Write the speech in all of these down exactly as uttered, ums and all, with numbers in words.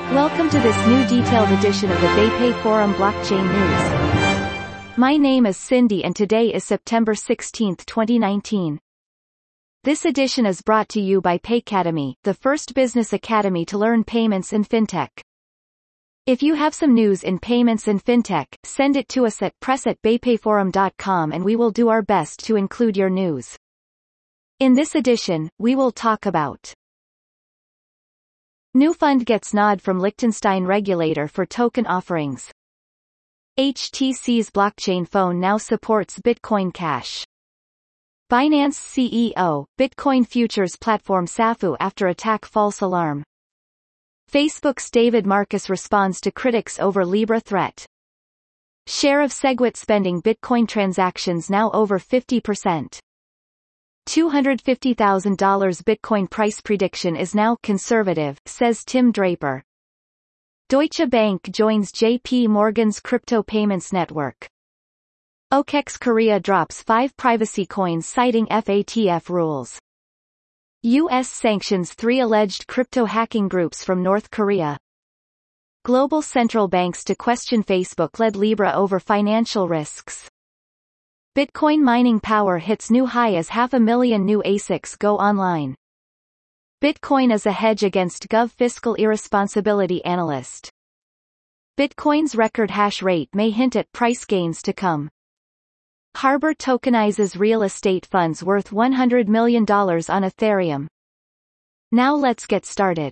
Welcome to this new detailed edition of the BayPay Forum Blockchain News. My name is Cindy and today is September sixteenth, twenty nineteen. This edition is brought to you by Paycademy, the first business academy to learn payments and fintech. If you have some news in payments and fintech, send it to us at press at baypayforum dot com and we will do our best to include your news. In this edition, we will talk about new fund gets nod from Liechtenstein regulator for token offerings. H T C's blockchain phone now supports Bitcoin Cash. Binance C E O, Bitcoin futures platform S A F U after attack false alarm. Facebook's David Marcus responds to critics over Libra threat. Share of Segwit spending Bitcoin transactions now over fifty percent. two hundred fifty thousand dollars Bitcoin price prediction is now conservative, says Tim Draper. Deutsche Bank joins J P Morgan's crypto payments network. O K X Korea drops five privacy coins citing F A T F rules. U S sanctions three alleged crypto hacking groups from North Korea. Global central banks to question Facebook-led Libra over financial risks. Bitcoin mining power hits new high as half a million new A S I Cs go online. Bitcoin is a hedge against Gov fiscal irresponsibility analyst. Bitcoin's record hash rate may hint at price gains to come. Harbor tokenizes real estate funds worth one hundred million dollars on Ethereum. Now let's get started.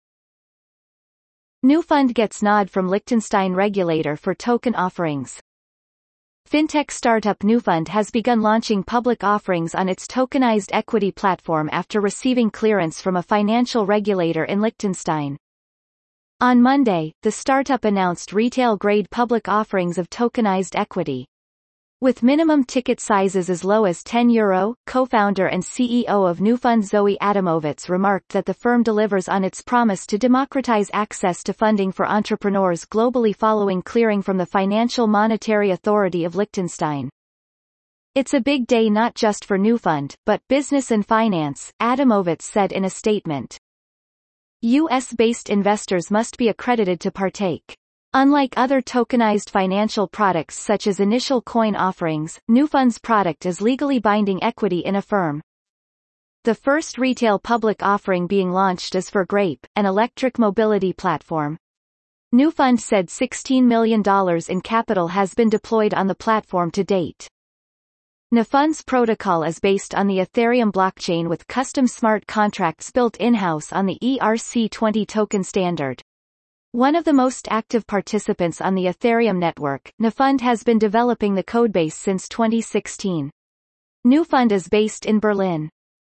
New fund gets nod from Liechtenstein regulator for token offerings. Fintech startup Newfund has begun launching public offerings on its tokenized equity platform after receiving clearance from a financial regulator in Liechtenstein. On Monday, the startup announced retail-grade public offerings of tokenized equity. With minimum ticket sizes as low as ten euro, co-founder and C E O of Newfund Zoe Adamovitz remarked that the firm delivers on its promise to democratize access to funding for entrepreneurs globally following clearing from the Financial Monetary Authority of Liechtenstein. It's a big day not just for Newfund, but business and finance, Adamovitz said in a statement. U S-based investors must be accredited to partake. Unlike other tokenized financial products such as initial coin offerings, Newfund's product is legally binding equity in a firm. The first retail public offering being launched is for Grape, an electric mobility platform. Newfund said sixteen million dollars in capital has been deployed on the platform to date. Newfund's protocol is based on the Ethereum blockchain with custom smart contracts built in-house on the E R C twenty token standard. One of the most active participants on the Ethereum network, Newfund has been developing the codebase since twenty sixteen. Newfund is based in Berlin.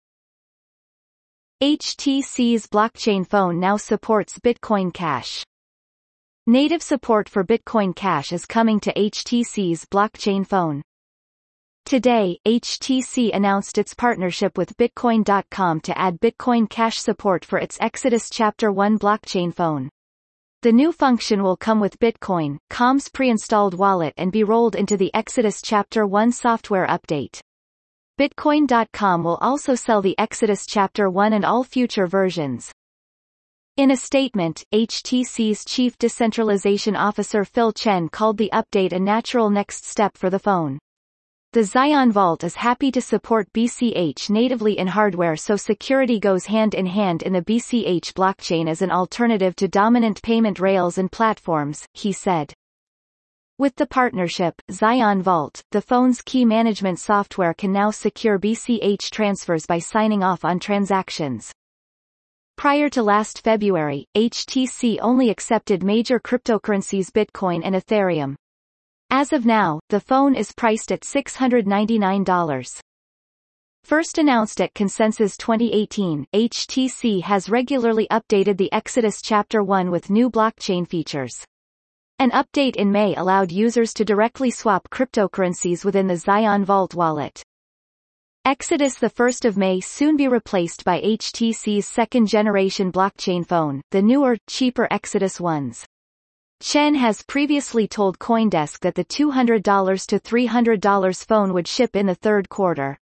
H T C's blockchain phone now supports Bitcoin Cash. Native support for Bitcoin Cash is coming to H T C's blockchain phone. Today, H T C announced its partnership with Bitcoin dot com to add Bitcoin Cash support for its Exodus Chapter one blockchain phone. The new function will come with Bitcoin dot com's pre-installed wallet and be rolled into the Exodus Chapter one software update. Bitcoin dot com will also sell the Exodus Chapter one and all future versions. In a statement, H T C's Chief Decentralization Officer Phil Chen called the update a natural next step for the phone. The Zion Vault is happy to support B C H natively in hardware, so security goes hand in hand in the B C H blockchain as an alternative to dominant payment rails and platforms, he said. With the partnership, Zion Vault, the phone's key management software can now secure B C H transfers by signing off on transactions. Prior to last February, H T C only accepted major cryptocurrencies Bitcoin and Ethereum. As of now, the phone is priced at six hundred ninety-nine dollars. First announced at Consensus twenty eighteen, H T C has regularly updated the Exodus Chapter one with new blockchain features. An update in May allowed users to directly swap cryptocurrencies within the Zion Vault wallet. Exodus the first of May soon be replaced by H T C's second-generation blockchain phone, the newer, cheaper Exodus ones. Chen has previously told CoinDesk that the two hundred to three hundred dollars phone would ship in the third quarter.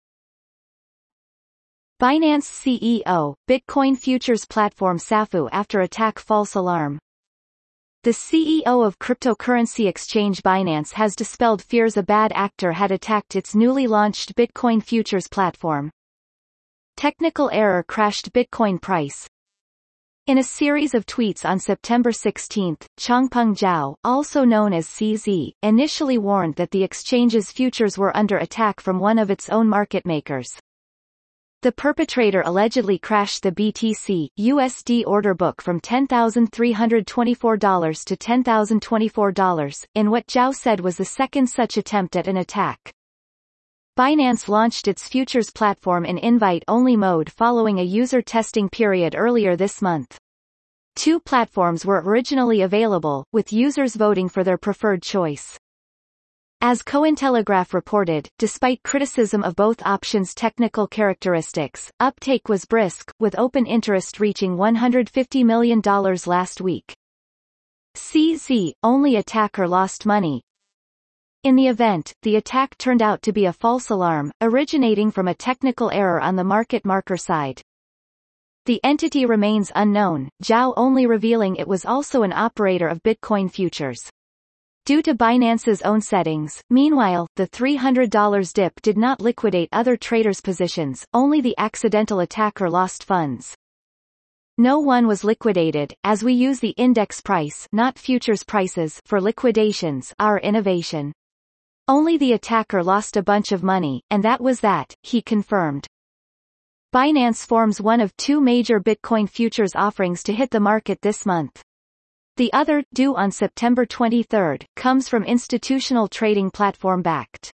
Binance C E O, Bitcoin futures platform S A F U after attack false alarm. The C E O of cryptocurrency exchange Binance has dispelled fears a bad actor had attacked its newly launched Bitcoin futures platform. Technical error crashed Bitcoin price. In a series of tweets on September sixteenth, Changpeng Zhao, also known as C Z, initially warned that the exchange's futures were under attack from one of its own market makers. The perpetrator allegedly crashed the B T C U S D order book from ten thousand three hundred twenty-four dollars to ten thousand twenty-four dollars, in what Zhao said was the second such attempt at an attack. Binance launched its futures platform in invite-only mode following a user testing period earlier this month. Two platforms were originally available, with users voting for their preferred choice. As Cointelegraph reported, despite criticism of both options' technical characteristics, uptake was brisk, with open interest reaching one hundred fifty million dollars last week. C Z, only attacker lost money. In the event, the attack turned out to be a false alarm, originating from a technical error on the market maker side. The entity remains unknown, Zhao only revealing it was also an operator of Bitcoin futures. Due to Binance's own settings, meanwhile, the three hundred dollar dip did not liquidate other traders' positions, only the accidental attacker lost funds. No one was liquidated, as we use the index price, not futures prices, for liquidations, our innovation. Only the attacker lost a bunch of money, and that was that, he confirmed. Binance forms one of two major Bitcoin futures offerings to hit the market this month. The other, due on September twenty-third, comes from institutional trading platform Bakkt.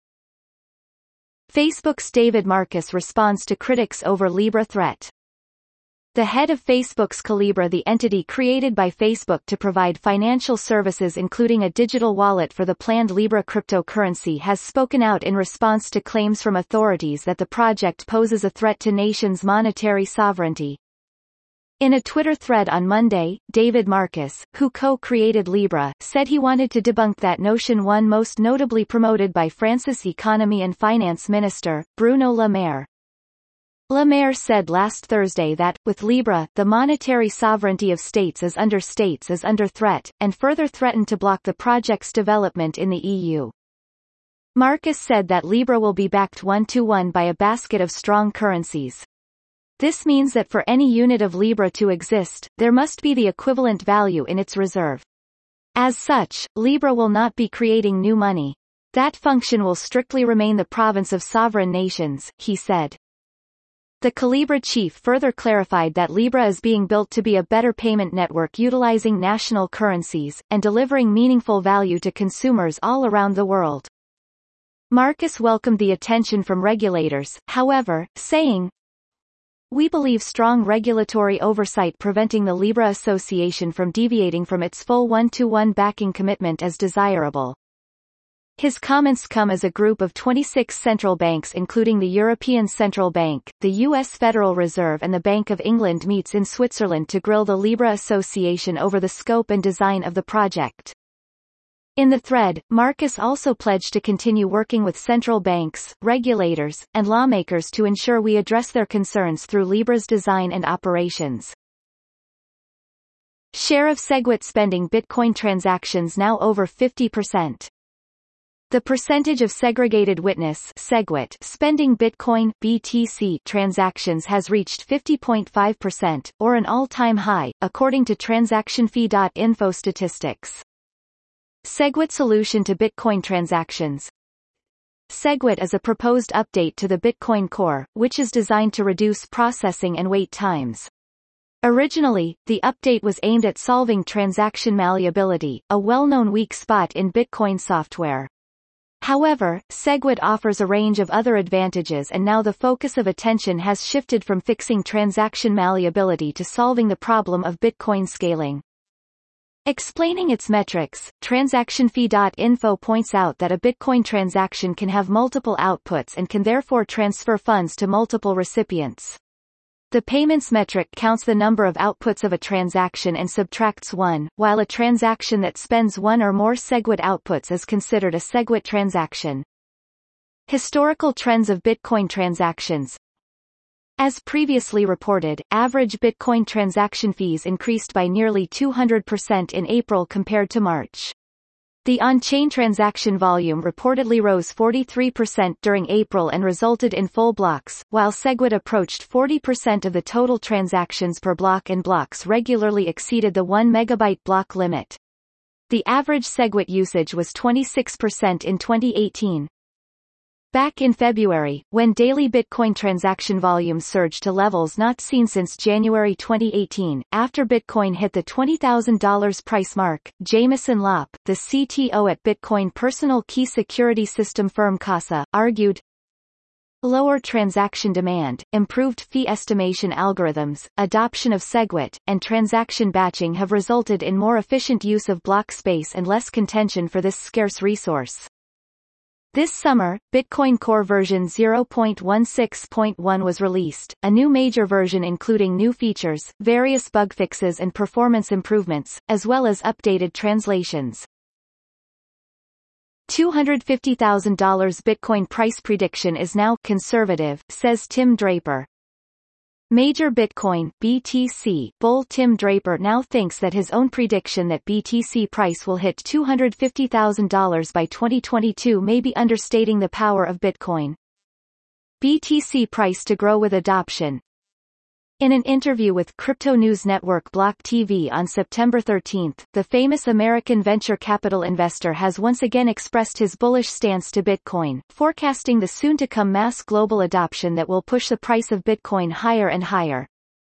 Facebook's David Marcus responds to critics over Libra threat. The head of Facebook's Calibra, the entity created by Facebook to provide financial services including a digital wallet for the planned Libra cryptocurrency, has spoken out in response to claims from authorities that the project poses a threat to nations' monetary sovereignty. In a Twitter thread on Monday, David Marcus, who co-created Libra, said he wanted to debunk that notion, one most notably promoted by France's Economy and Finance Minister, Bruno Le Maire. Le Maire said last Thursday that, with Libra, the monetary sovereignty of states is under states is under threat, and further threatened to block the project's development in the E U. Marcus said that Libra will be backed one-to-one by a basket of strong currencies. This means that for any unit of Libra to exist, there must be the equivalent value in its reserve. As such, Libra will not be creating new money. That function will strictly remain the province of sovereign nations, he said. The Calibra chief further clarified that Libra is being built to be a better payment network utilizing national currencies, and delivering meaningful value to consumers all around the world. Marcus welcomed the attention from regulators, however, saying, "We believe strong regulatory oversight preventing the Libra Association from deviating from its full one-to-one backing commitment is desirable." His comments come as a group of twenty-six central banks including the European Central Bank, the U S Federal Reserve and the Bank of England meets in Switzerland to grill the Libra Association over the scope and design of the project. In the thread, Marcus also pledged to continue working with central banks, regulators, and lawmakers to ensure we address their concerns through Libra's design and operations. Share of SegWit spending Bitcoin transactions now over fifty percent. The percentage of segregated witness SegWit spending Bitcoin B T C transactions has reached fifty point five percent, or an all-time high, according to transaction fee dot info statistics. SegWit solution to Bitcoin transactions. SegWit is a proposed update to the Bitcoin Core, which is designed to reduce processing and wait times. Originally, the update was aimed at solving transaction malleability, a well-known weak spot in Bitcoin software. However, SegWit offers a range of other advantages, and now the focus of attention has shifted from fixing transaction malleability to solving the problem of Bitcoin scaling. Explaining its metrics, transaction fee dot info points out that a Bitcoin transaction can have multiple outputs and can therefore transfer funds to multiple recipients. The payments metric counts the number of outputs of a transaction and subtracts one, while a transaction that spends one or more SegWit outputs is considered a SegWit transaction. Historical trends of Bitcoin transactions. As previously reported, average Bitcoin transaction fees increased by nearly two hundred percent in April compared to March. The on-chain transaction volume reportedly rose forty-three percent during April and resulted in full blocks, while SegWit approached forty percent of the total transactions per block, and blocks regularly exceeded the one megabyte block limit. The average SegWit usage was twenty-six percent in twenty eighteen. Back in February, when daily Bitcoin transaction volume surged to levels not seen since January twenty eighteen, after Bitcoin hit the twenty thousand dollars price mark, Jameson Lopp, the C T O at Bitcoin personal key security system firm Casa, argued, lower transaction demand, improved fee estimation algorithms, adoption of SegWit, and transaction batching have resulted in more efficient use of block space and less contention for this scarce resource. This summer, Bitcoin Core version zero point sixteen point one was released, a new major version including new features, various bug fixes and performance improvements, as well as updated translations. two hundred fifty thousand dollars Bitcoin price prediction is now conservative, says Tim Draper. Major Bitcoin B T C bull Tim Draper now thinks that his own prediction that B T C price will hit two hundred fifty thousand dollars by twenty twenty-two may be understating the power of Bitcoin. B T C price to grow with adoption. In an interview with crypto news network Block T V on September thirteenth, the famous American venture capital investor has once again expressed his bullish stance to Bitcoin, forecasting the soon-to-come mass global adoption that will push the price of Bitcoin higher and higher.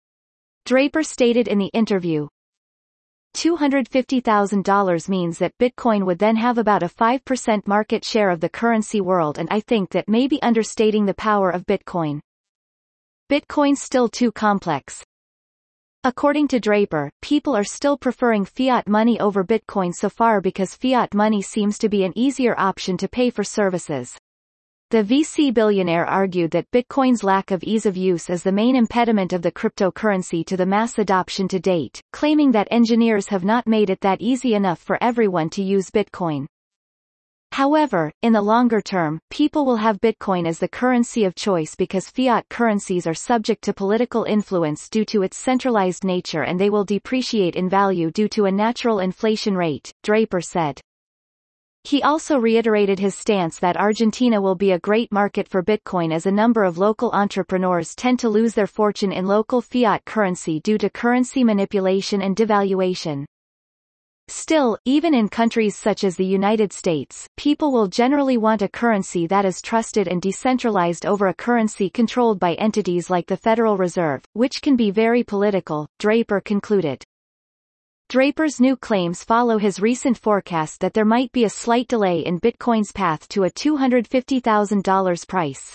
Draper stated in the interview, two hundred fifty thousand dollars means that Bitcoin would then have about a five percent market share of the currency world, and I think that may be understating the power of Bitcoin. Bitcoin's still too complex. According to Draper, people are still preferring fiat money over Bitcoin so far because fiat money seems to be an easier option to pay for services. The V C billionaire argued that Bitcoin's lack of ease of use is the main impediment of the cryptocurrency to the mass adoption to date, claiming that engineers have not made it that easy enough for everyone to use Bitcoin. However, in the longer term, people will have Bitcoin as the currency of choice because fiat currencies are subject to political influence due to its centralized nature, and they will depreciate in value due to a natural inflation rate, Draper said. He also reiterated his stance that Argentina will be a great market for Bitcoin as a number of local entrepreneurs tend to lose their fortune in local fiat currency due to currency manipulation and devaluation. Still, even in countries such as the United States, people will generally want a currency that is trusted and decentralized over a currency controlled by entities like the Federal Reserve, which can be very political, Draper concluded. Draper's new claims follow his recent forecast that there might be a slight delay in Bitcoin's path to a two hundred fifty thousand dollars price.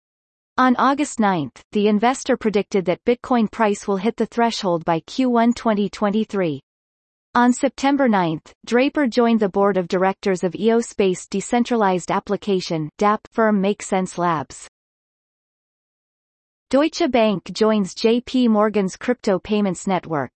On August ninth, the investor predicted that Bitcoin price will hit the threshold by Q one twenty twenty-three. On September ninth, Draper joined the board of directors of E O S-based decentralized application D A P firm MakeSense Labs. Deutsche Bank joins J P Morgan's crypto payments network.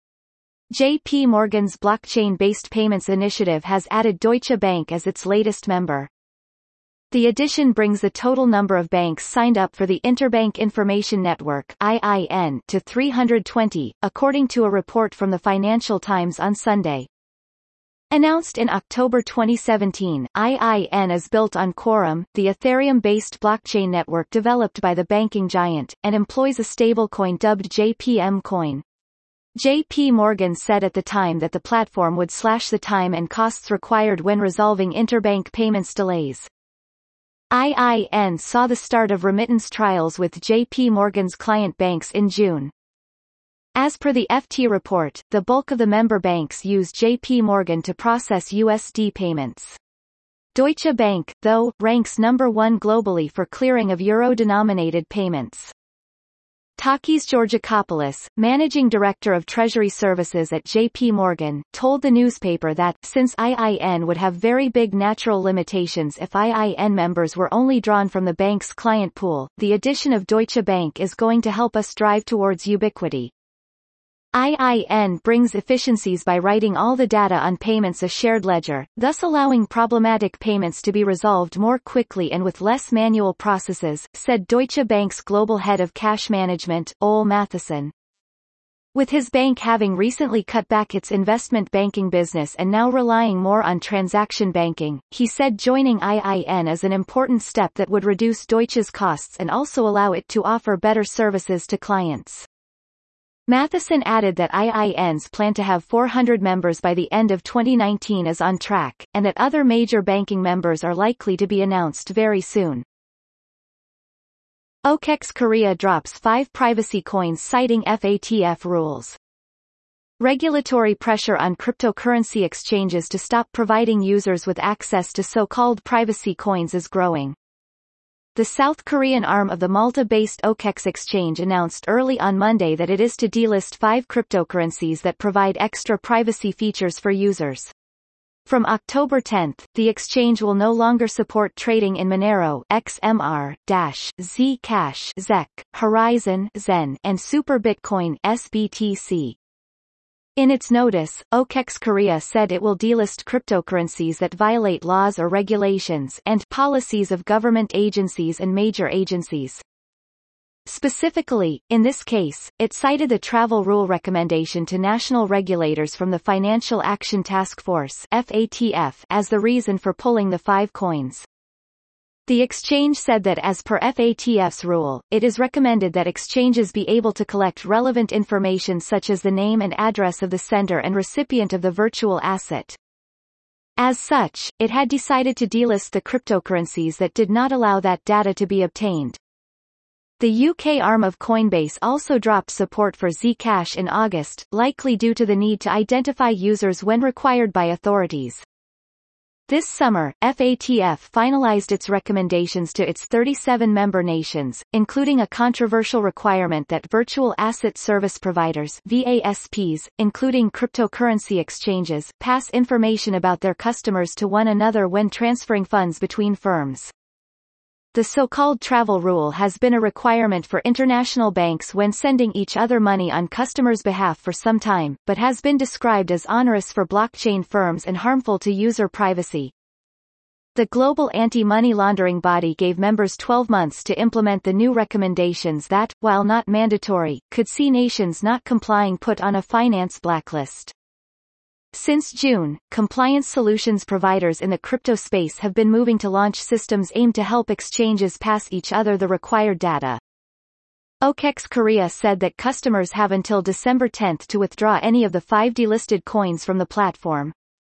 J P Morgan's blockchain-based payments initiative has added Deutsche Bank as its latest member. The addition brings the total number of banks signed up for the Interbank Information Network (I I N) to three hundred twenty, according to a report from the Financial Times on Sunday. Announced in October twenty seventeen, I I N is built on Quorum, the Ethereum-based blockchain network developed by the banking giant, and employs a stablecoin dubbed J P M Coin. J P Morgan said at the time that the platform would slash the time and costs required when resolving interbank payments delays. I I N saw the start of remittance trials with J P Morgan's client banks in June. As per the F T report, the bulk of the member banks use J P Morgan to process U S D payments. Deutsche Bank, though, ranks number one globally for clearing of euro-denominated payments. Takis Georgakopoulos, managing director of Treasury Services at J P Morgan, told the newspaper that, since I I N would have very big natural limitations if I I N members were only drawn from the bank's client pool, the addition of Deutsche Bank is going to help us drive towards ubiquity. I I N brings efficiencies by writing all the data on payments a shared ledger, thus allowing problematic payments to be resolved more quickly and with less manual processes, said Deutsche Bank's global head of cash management, Ole Matheson. With his bank having recently cut back its investment banking business and now relying more on transaction banking, he said joining I I N is an important step that would reduce Deutsche's costs and also allow it to offer better services to clients. Matheson added that I I N's plan to have four hundred members by the end of twenty nineteen is on track, and that other major banking members are likely to be announced very soon. O K X Korea drops five privacy coins citing F A T F rules. Regulatory pressure on cryptocurrency exchanges to stop providing users with access to so-called privacy coins is growing. The South Korean arm of the Malta-based O K X exchange announced early on Monday that it is to delist five cryptocurrencies that provide extra privacy features for users. From October tenth, the exchange will no longer support trading in Monero X M R, Dash, Zcash Z E C, Horizon Zen, and Super Bitcoin S B T C. In its notice, O K X Korea said it will delist cryptocurrencies that violate laws or regulations and policies of government agencies and major agencies. Specifically, in this case, it cited the travel rule recommendation to national regulators from the Financial Action Task Force F A T F as the reason for pulling the five coins. The exchange said that as per F A T F's rule, it is recommended that exchanges be able to collect relevant information such as the name and address of the sender and recipient of the virtual asset. As such, it had decided to delist the cryptocurrencies that did not allow that data to be obtained. The U K arm of Coinbase also dropped support for Zcash in August, likely due to the need to identify users when required by authorities. This summer, F A T F finalized its recommendations to its thirty-seven member nations, including a controversial requirement that virtual asset service providers V A S Ps, including cryptocurrency exchanges, pass information about their customers to one another when transferring funds between firms. The so-called travel rule has been a requirement for international banks when sending each other money on customers' behalf for some time, but has been described as onerous for blockchain firms and harmful to user privacy. The global anti-money laundering body gave members twelve months to implement the new recommendations that, while not mandatory, could see nations not complying put on a finance blacklist. Since June, compliance solutions providers in the crypto space have been moving to launch systems aimed to help exchanges pass each other the required data. O K X Korea said that customers have until December tenth to withdraw any of the five delisted coins from the platform.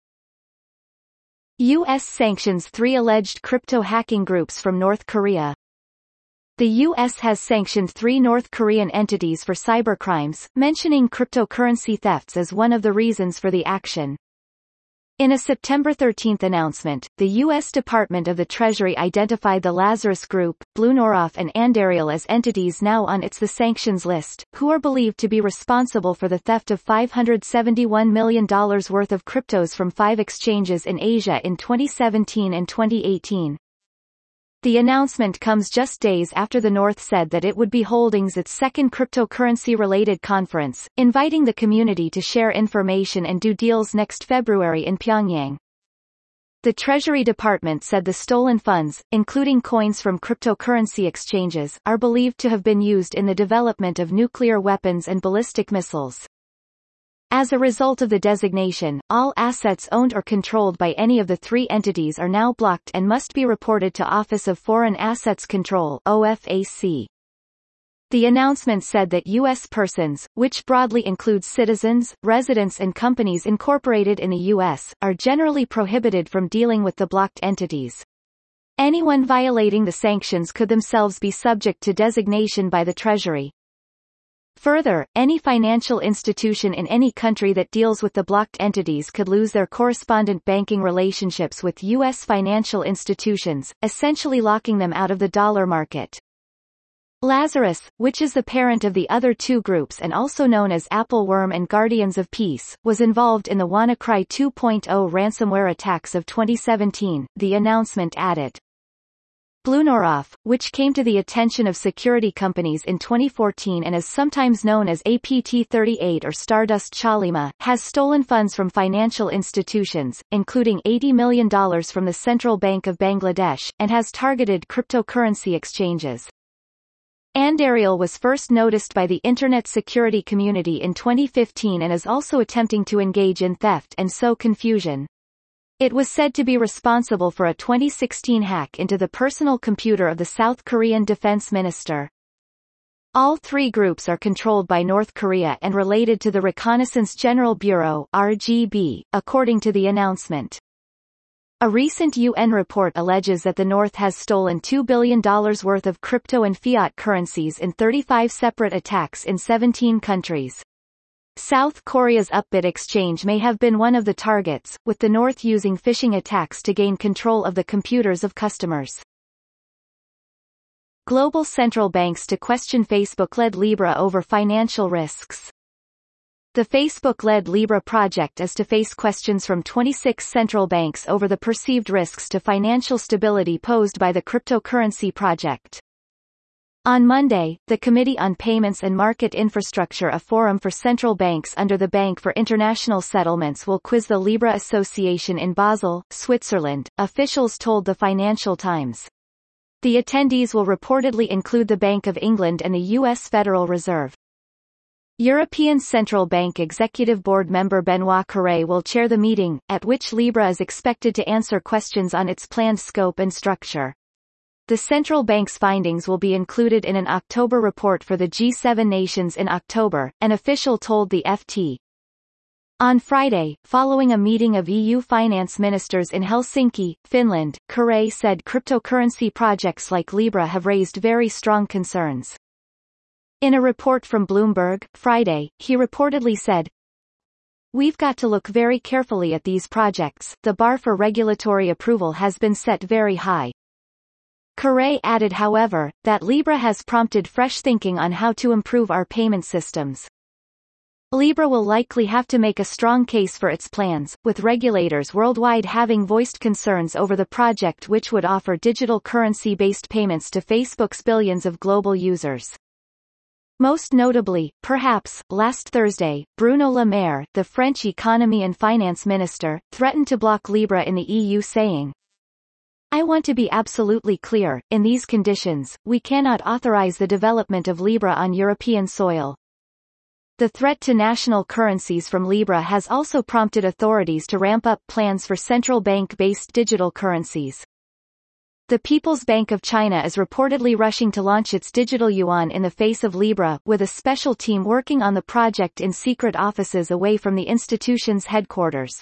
U S sanctions three alleged crypto hacking groups from North Korea. The U S has sanctioned three North Korean entities for cybercrimes, mentioning cryptocurrency thefts as one of the reasons for the action. In a September thirteenth announcement, the U S Department of the Treasury identified the Lazarus Group, Bluenoroff and Andariel as entities now on its the sanctions list, who are believed to be responsible for the theft of five hundred seventy-one million dollars worth of cryptos from five exchanges in Asia in twenty seventeen and twenty eighteen. The announcement comes just days after the North said that it would be holding its second cryptocurrency-related conference, inviting the community to share information and do deals next February in Pyongyang. The Treasury Department said the stolen funds, including coins from cryptocurrency exchanges, are believed to have been used in the development of nuclear weapons and ballistic missiles. As a result of the designation, all assets owned or controlled by any of the three entities are now blocked and must be reported to Office of Foreign Assets Control O F A C. The announcement said that U S persons, which broadly includes citizens, residents and companies incorporated in the U S, are generally prohibited from dealing with the blocked entities. Anyone violating the sanctions could themselves be subject to designation by the Treasury. Further, any financial institution in any country that deals with the blocked entities could lose their correspondent banking relationships with U S financial institutions, essentially locking them out of the dollar market. Lazarus, which is the parent of the other two groups and also known as Appleworm and Guardians of Peace, was involved in the WannaCry two point oh ransomware attacks of twenty seventeen, the announcement added. Blunorov, which came to the attention of security companies in twenty fourteen and is sometimes known as A P T thirty-eight or Stardust Chalima, has stolen funds from financial institutions, including eighty million dollars from the Central Bank of Bangladesh, and has targeted cryptocurrency exchanges. Andariel was first noticed by the Internet security community in twenty fifteen and is also attempting to engage in theft and sow confusion. It was said to be responsible for a twenty sixteen hack into the personal computer of the South Korean defense minister. All three groups are controlled by North Korea and related to the Reconnaissance General Bureau (R G B), according to the announcement. A recent U N report alleges that the North has stolen two billion dollars worth of crypto and fiat currencies in thirty-five separate attacks in seventeen countries. South Korea's Upbit exchange may have been one of the targets, with the North using phishing attacks to gain control of the computers of customers. Global central banks to question Facebook-led Libra over financial risks. The Facebook-led Libra project is to face questions from twenty-six central banks over the perceived risks to financial stability posed by the cryptocurrency project. On Monday, the Committee on Payments and Market Infrastructure, a forum for central banks under the Bank for International Settlements, will quiz the Libra Association in Basel, Switzerland, officials told the Financial Times. The attendees will reportedly include the Bank of England and the U S Federal Reserve. European Central Bank Executive Board member Benoît Cœuré will chair the meeting, at which Libra is expected to answer questions on its planned scope and structure. The central bank's findings will be included in an October report for the G seven nations in October, an official told the F T. On Friday, following a meeting of E U finance ministers in Helsinki, Finland, Cœuré said cryptocurrency projects like Libra have raised very strong concerns. In a report from Bloomberg, Friday, he reportedly said, "We've got to look very carefully at these projects. The bar for regulatory approval has been set very high." Cœuré added, however, that Libra has prompted fresh thinking on how to improve our payment systems. Libra will likely have to make a strong case for its plans, with regulators worldwide having voiced concerns over the project, which would offer digital currency-based payments to Facebook's billions of global users. Most notably, perhaps, last Thursday, Bruno Le Maire, the French economy and finance minister, threatened to block Libra in the E U, saying, "I want to be absolutely clear, in these conditions, we cannot authorize the development of Libra on European soil." The threat to national currencies from Libra has also prompted authorities to ramp up plans for central bank-based digital currencies. The People's Bank of China is reportedly rushing to launch its digital yuan in the face of Libra, with a special team working on the project in secret offices away from the institution's headquarters.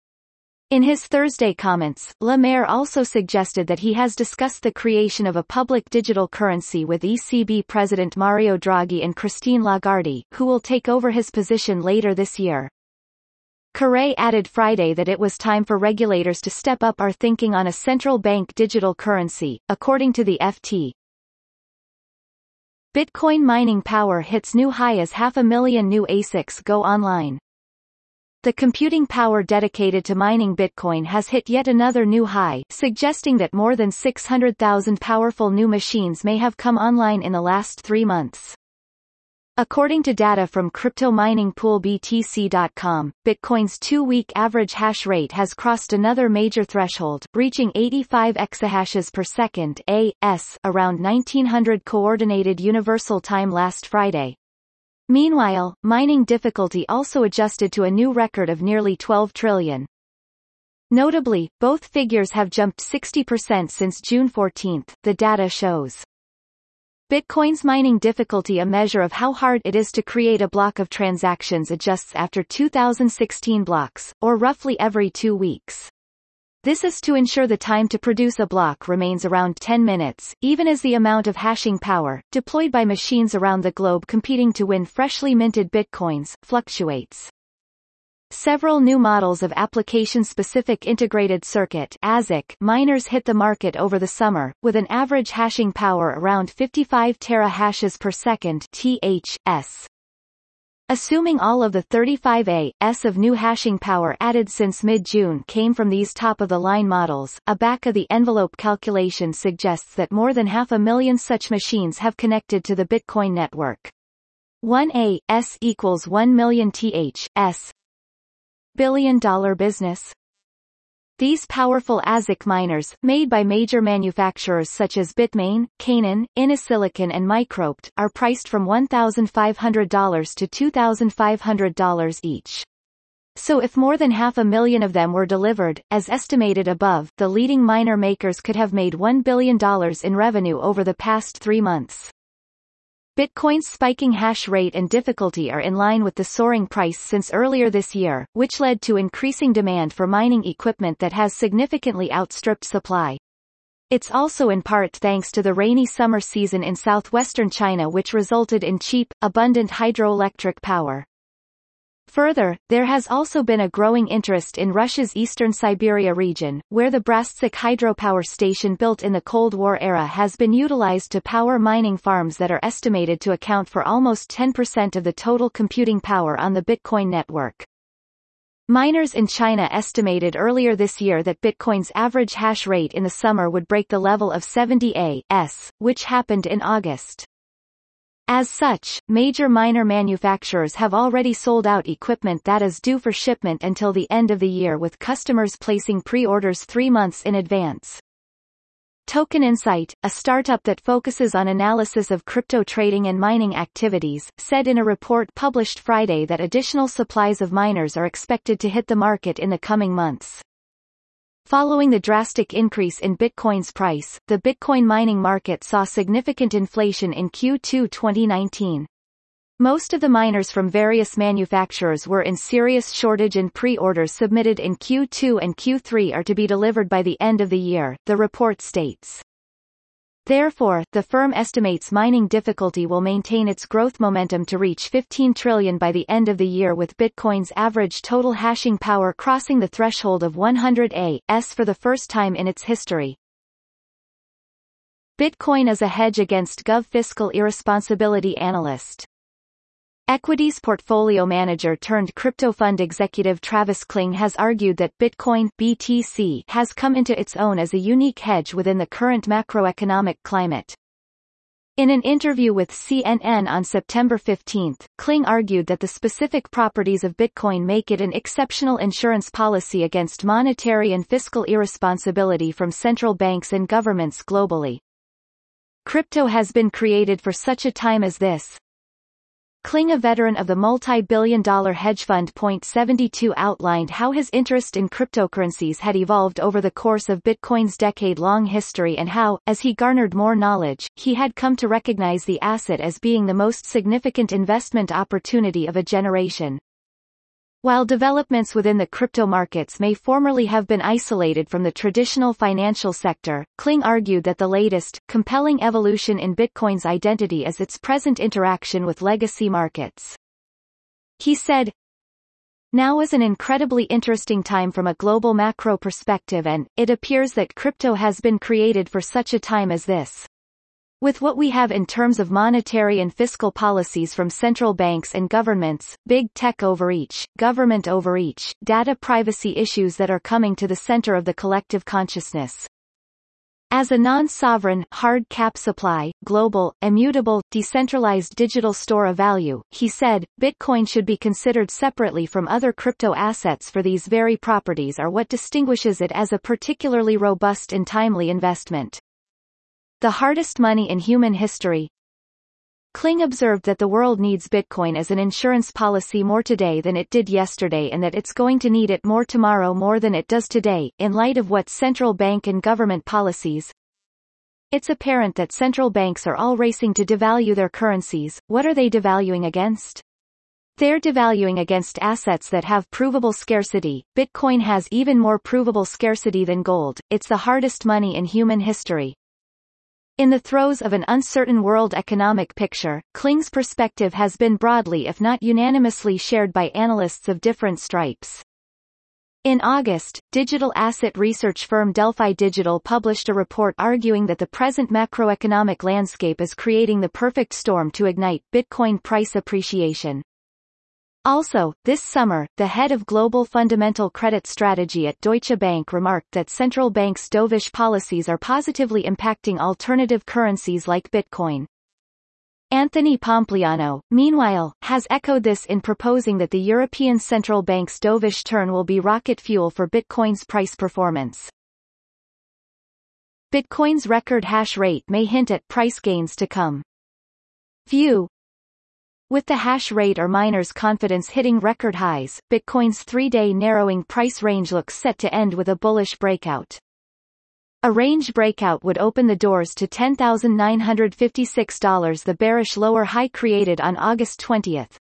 In his Thursday comments, Le Maire also suggested that he has discussed the creation of a public digital currency with E C B President Mario Draghi and Christine Lagarde, who will take over his position later this year. Cœuré added Friday that it was time for regulators to step up our thinking on a central bank digital currency, according to the F T. Bitcoin mining power hits new high as half a million new A S I Cs go online. The computing power dedicated to mining Bitcoin has hit yet another new high, suggesting that more than six hundred thousand powerful new machines may have come online in the last three months. According to data from crypto mining pool B T C dot com, Bitcoin's two-week average hash rate has crossed another major threshold, reaching eighty-five exahashes per second (A S) around nineteen hundred Coordinated Universal Time last Friday. Meanwhile, mining difficulty also adjusted to a new record of nearly twelve trillion. Notably, both figures have jumped sixty percent since June fourteenth, the data shows. Bitcoin's mining difficulty, a measure of how hard it is to create a block of transactions, adjusts after two thousand sixteen blocks, or roughly every two weeks. This is to ensure the time to produce a block remains around ten minutes, even as the amount of hashing power, deployed by machines around the globe competing to win freshly minted bitcoins, fluctuates. Several new models of Application-Specific Integrated Circuit (A S I C) miners hit the market over the summer, with an average hashing power around fifty-five terahashes per second (T H S). Assuming all of the thirty-five A S of new hashing power added since mid-June came from these top-of-the-line models, a back-of-the-envelope calculation suggests that more than half a million such machines have connected to the Bitcoin network. one A S equals one million T H S. Billion-dollar business? These powerful A S I C miners, made by major manufacturers such as Bitmain, Canaan, Innosilicon and Microped, are priced from one thousand five hundred dollars to two thousand five hundred dollars each. So if more than half a million of them were delivered, as estimated above, the leading miner makers could have made one billion dollars in revenue over the past three months. Bitcoin's spiking hash rate and difficulty are in line with the soaring price since earlier this year, which led to increasing demand for mining equipment that has significantly outstripped supply. It's also in part thanks to the rainy summer season in southwestern China, which resulted in cheap, abundant hydroelectric power. Further, there has also been a growing interest in Russia's eastern Siberia region, where the Brastsikh hydropower station built in the Cold War era has been utilized to power mining farms that are estimated to account for almost ten percent of the total computing power on the Bitcoin network. Miners in China estimated earlier this year that Bitcoin's average hash rate in the summer would break the level of seventy A S, which happened in August. As such, major miner manufacturers have already sold out equipment that is due for shipment until the end of the year, with customers placing pre-orders three months in advance. Token Insight, a startup that focuses on analysis of crypto trading and mining activities, said in a report published Friday that additional supplies of miners are expected to hit the market in the coming months. Following the drastic increase in Bitcoin's price, the Bitcoin mining market saw significant inflation in Q two twenty nineteen. Most of the miners from various manufacturers were in serious shortage, and pre-orders submitted in Q two and Q three are to be delivered by the end of the year, the report states. Therefore, the firm estimates mining difficulty will maintain its growth momentum to reach fifteen trillion by the end of the year, with Bitcoin's average total hashing power crossing the threshold of one hundred A S for the first time in its history. Bitcoin as a hedge against gov fiscal irresponsibility. Analyst. Equities portfolio manager turned crypto fund executive Travis Kling has argued that Bitcoin B T C has come into its own as a unique hedge within the current macroeconomic climate. In an interview with C N N on September fifteenth, Kling argued that the specific properties of Bitcoin make it an exceptional insurance policy against monetary and fiscal irresponsibility from central banks and governments globally. Crypto has been created for such a time as this. Kling, a veteran of the multi-billion dollar hedge fund Point seventy-two, outlined how his interest in cryptocurrencies had evolved over the course of Bitcoin's decade-long history, and how, as he garnered more knowledge, he had come to recognize the asset as being the most significant investment opportunity of a generation. While developments within the crypto markets may formerly have been isolated from the traditional financial sector, Kling argued that the latest, compelling evolution in Bitcoin's identity is its present interaction with legacy markets. He said, "Now is an incredibly interesting time from a global macro perspective, and it appears that crypto has been created for such a time as this. With what we have in terms of monetary and fiscal policies from central banks and governments, big tech overreach, government overreach, data privacy issues that are coming to the center of the collective consciousness. As a non-sovereign, hard cap supply, global, immutable, decentralized digital store of value," he said, "Bitcoin should be considered separately from other crypto assets, for these very properties are what distinguishes it as a particularly robust and timely investment. The hardest money in human history." Kling observed that the world needs Bitcoin as an insurance policy more today than it did yesterday, and that it's going to need it more tomorrow more than it does today, in light of what central bank and government policies. "It's apparent that central banks are all racing to devalue their currencies. What are they devaluing against? They're devaluing against assets that have provable scarcity. Bitcoin has even more provable scarcity than gold. It's the hardest money in human history." In the throes of an uncertain world economic picture, Kling's perspective has been broadly if not unanimously shared by analysts of different stripes. In August, digital asset research firm Delphi Digital published a report arguing that the present macroeconomic landscape is creating the perfect storm to ignite Bitcoin price appreciation. Also, this summer, the head of global fundamental credit strategy at Deutsche Bank remarked that central banks' dovish policies are positively impacting alternative currencies like Bitcoin. Anthony Pompliano, meanwhile, has echoed this in proposing that the European Central Bank's dovish turn will be rocket fuel for Bitcoin's price performance. Bitcoin's record hash rate may hint at price gains to come. View. With the hash rate or miners' confidence hitting record highs, Bitcoin's three-day narrowing price range looks set to end with a bullish breakout. A range breakout would open the doors to ten thousand nine hundred fifty-six dollars, the bearish lower high created on August twentieth.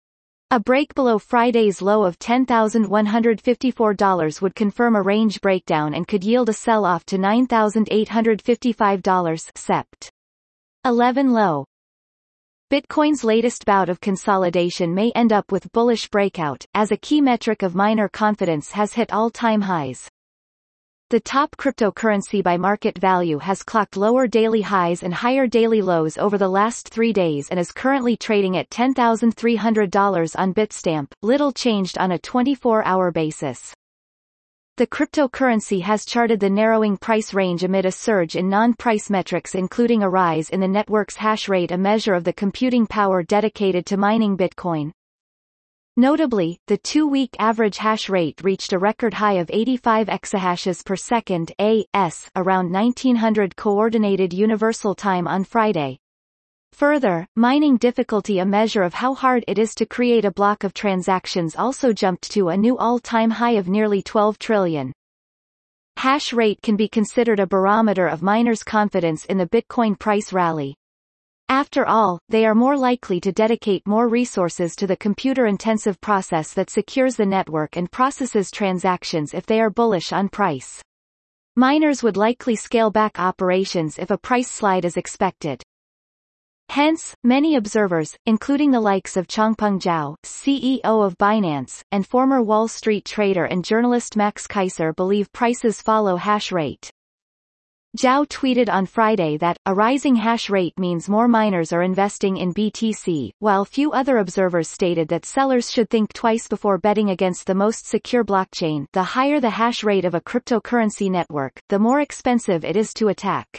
A break below Friday's low of ten thousand one hundred fifty-four dollars would confirm a range breakdown and could yield a sell-off to nine thousand eight hundred fifty-five dollars Sept. eleven low. Bitcoin's latest bout of consolidation may end up with bullish breakout, as a key metric of miner confidence has hit all-time highs. The top cryptocurrency by market value has clocked lower daily highs and higher daily lows over the last three days and is currently trading at ten thousand three hundred dollars on Bitstamp, little changed on a twenty-four hour basis. The cryptocurrency has charted the narrowing price range amid a surge in non-price metrics, including a rise in the network's hash rate, a measure of the computing power dedicated to mining Bitcoin. Notably, the two-week average hash rate reached a record high of eighty-five exahashes per second (A S) around nineteen hundred Coordinated Universal Time on Friday. Further, mining difficulty, a measure of how hard it is to create a block of transactions, also jumped to a new all-time high of nearly twelve trillion. Hash rate can be considered a barometer of miners' confidence in the Bitcoin price rally. After all, they are more likely to dedicate more resources to the computer-intensive process that secures the network and processes transactions if they are bullish on price. Miners would likely scale back operations if a price slide is expected. Hence, many observers, including the likes of Changpeng Zhao, C E O of Binance, and former Wall Street trader and journalist Max Keiser, believe prices follow hash rate. Zhao tweeted on Friday that, a rising hash rate means more miners are investing in B T C, while few other observers stated that sellers should think twice before betting against the most secure blockchain. The higher the hash rate of a cryptocurrency network, the more expensive it is to attack.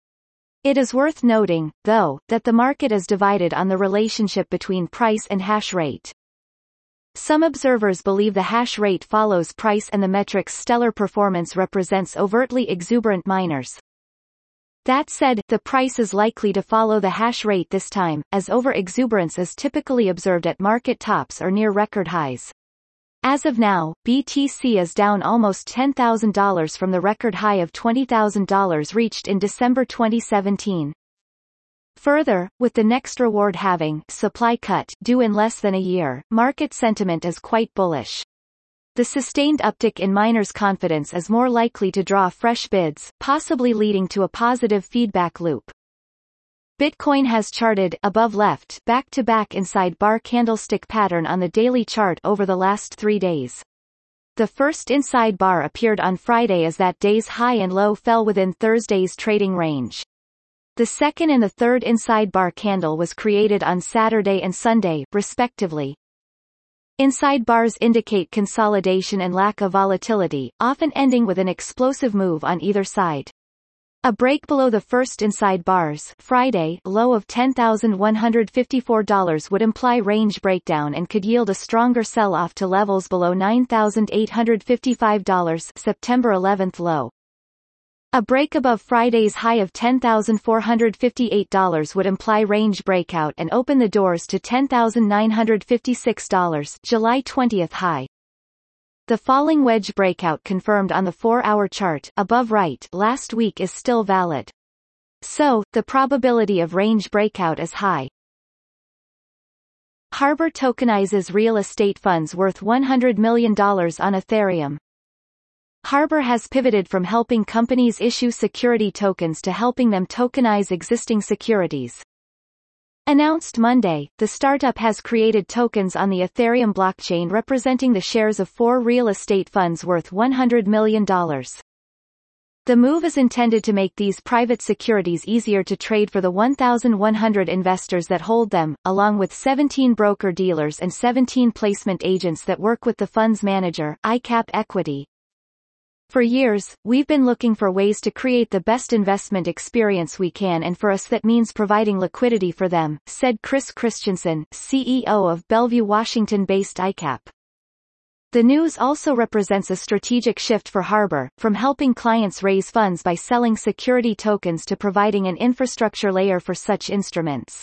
It is worth noting, though, that the market is divided on the relationship between price and hash rate. Some observers believe the hash rate follows price and the metric's stellar performance represents overtly exuberant miners. That said, the price is likely to follow the hash rate this time, as over-exuberance is typically observed at market tops or near record highs. As of now, B T C is down almost ten thousand dollars from the record high of twenty thousand dollars reached in December twenty seventeen. Further, with the next reward halving supply cut due in less than a year, market sentiment is quite bullish. The sustained uptick in miners' confidence is more likely to draw fresh bids, possibly leading to a positive feedback loop. Bitcoin has charted above left back-to-back inside bar candlestick pattern on the daily chart over the last three days. The first inside bar appeared on Friday as that day's high and low fell within Thursday's trading range. The second and the third inside bar candle was created on Saturday and Sunday, respectively. Inside bars indicate consolidation and lack of volatility, often ending with an explosive move on either side. A break below the first inside bars Friday low of ten thousand one hundred fifty-four dollars would imply range breakdown and could yield a stronger sell-off to levels below nine thousand eight hundred fifty-five dollars September eleventh low. A break above Friday's high of ten thousand four hundred fifty-eight dollars would imply range breakout and open the doors to ten thousand nine hundred fifty-six dollars July twentieth high. The falling wedge breakout confirmed on the four hour chart above right last week is still valid. So, the probability of range breakout is high. Harbor tokenizes real estate funds worth one hundred million dollars on Ethereum. Harbor has pivoted from helping companies issue security tokens to helping them tokenize existing securities. Announced Monday, the startup has created tokens on the Ethereum blockchain representing the shares of four real estate funds worth one hundred million dollars. The move is intended to make these private securities easier to trade for the one thousand one hundred investors that hold them, along with seventeen broker-dealers and seventeen placement agents that work with the fund's manager, iCap Equity. For years, we've been looking for ways to create the best investment experience we can, and for us that means providing liquidity for them, said Chris Christensen, C E O of Bellevue, Washington-based iCap. The news also represents a strategic shift for Harbor, from helping clients raise funds by selling security tokens to providing an infrastructure layer for such instruments.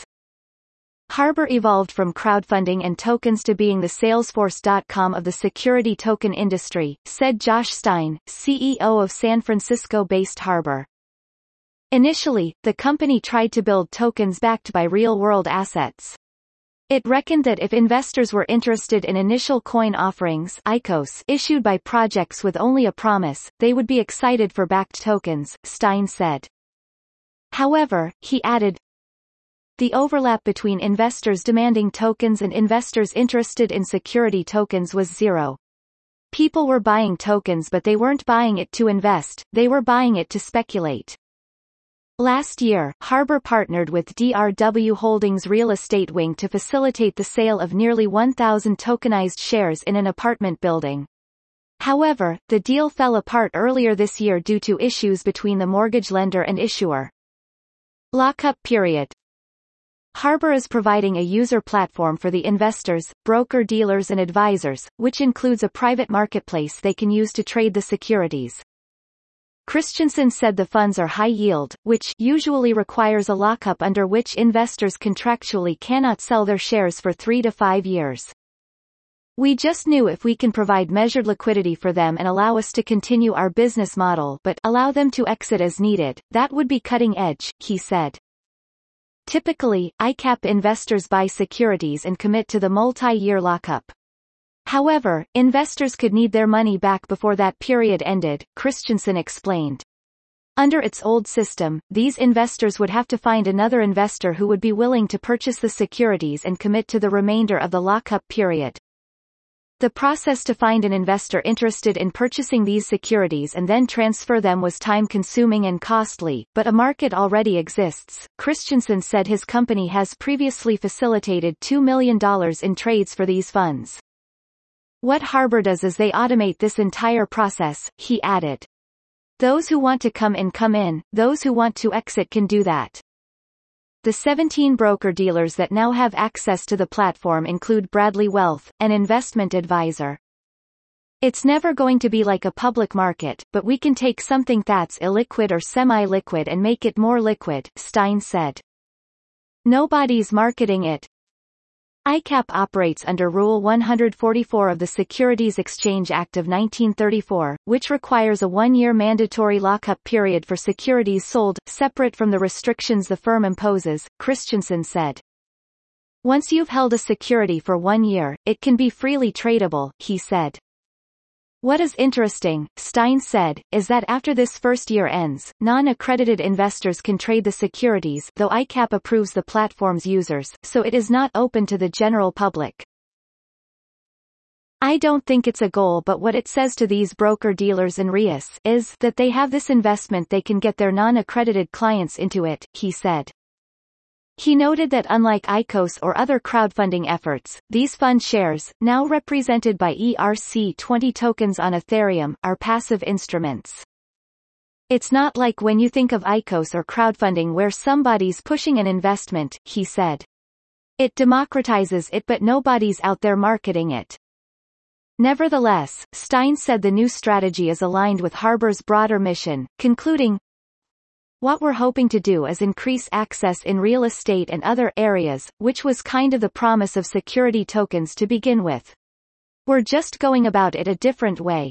Harbor evolved from crowdfunding and tokens to being the Salesforce dot com of the security token industry, said Josh Stein, C E O of San Francisco-based Harbor. Initially, the company tried to build tokens backed by real-world assets. It reckoned that if investors were interested in initial coin offerings I C O S issued by projects with only a promise, they would be excited for backed tokens, Stein said. However, he added, the overlap between investors demanding tokens and investors interested in security tokens was zero. People were buying tokens, but they weren't buying it to invest, they were buying it to speculate. Last year, Harbor partnered with D R W Holdings real estate wing to facilitate the sale of nearly one thousand tokenized shares in an apartment building. However, the deal fell apart earlier this year due to issues between the mortgage lender and issuer. Lockup period. Harbor is providing a user platform for the investors, broker-dealers and advisors, which includes a private marketplace they can use to trade the securities. Christensen said the funds are high yield, which usually requires a lockup under which investors contractually cannot sell their shares for three to five years. We just knew if we can provide measured liquidity for them and allow us to continue our business model but allow them to exit as needed, that would be cutting edge, he said. Typically, iCap investors buy securities and commit to the multi-year lockup. However, investors could need their money back before that period ended, Christensen explained. Under its old system, these investors would have to find another investor who would be willing to purchase the securities and commit to the remainder of the lockup period. The process to find an investor interested in purchasing these securities and then transfer them was time-consuming and costly, but a market already exists. Christensen said his company has previously facilitated two million dollars in trades for these funds. What Harbor does is they automate this entire process, he added. Those who want to come in come in, those who want to exit can do that. The seventeen broker-dealers that now have access to the platform include Bradley Wealth, an investment advisor. It's never going to be like a public market, but we can take something that's illiquid or semi-liquid and make it more liquid, Stein said. Nobody's marketing it. iCap operates under Rule one forty-four of the Securities Exchange Act of nineteen thirty-four, which requires a one-year mandatory lockup period for securities sold, separate from the restrictions the firm imposes, Christensen said. Once you've held a security for one year, it can be freely tradable, he said. What is interesting, Stein said, is that after this first year ends, non-accredited investors can trade the securities, though iCap approves the platform's users, so it is not open to the general public. I don't think it's a goal, but what it says to these broker-dealers and R I As is that they have this investment, they can get their non-accredited clients into it, he said. He noted that unlike I C O S or other crowdfunding efforts, these fund shares, now represented by E R C twenty tokens on Ethereum, are passive instruments. It's not like when you think of I C O S or crowdfunding where somebody's pushing an investment, he said. It democratizes it, but nobody's out there marketing it. Nevertheless, Stein said the new strategy is aligned with Harbor's broader mission, concluding, what we're hoping to do is increase access in real estate and other areas, which was kind of the promise of security tokens to begin with. We're just going about it a different way.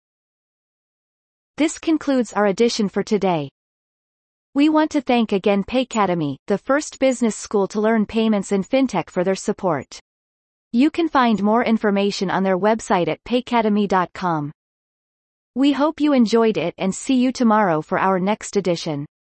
This concludes our edition for today. We want to thank again Paycademy, the first business school to learn payments and fintech, for their support. You can find more information on their website at paycademy dot com. We hope you enjoyed it and see you tomorrow for our next edition.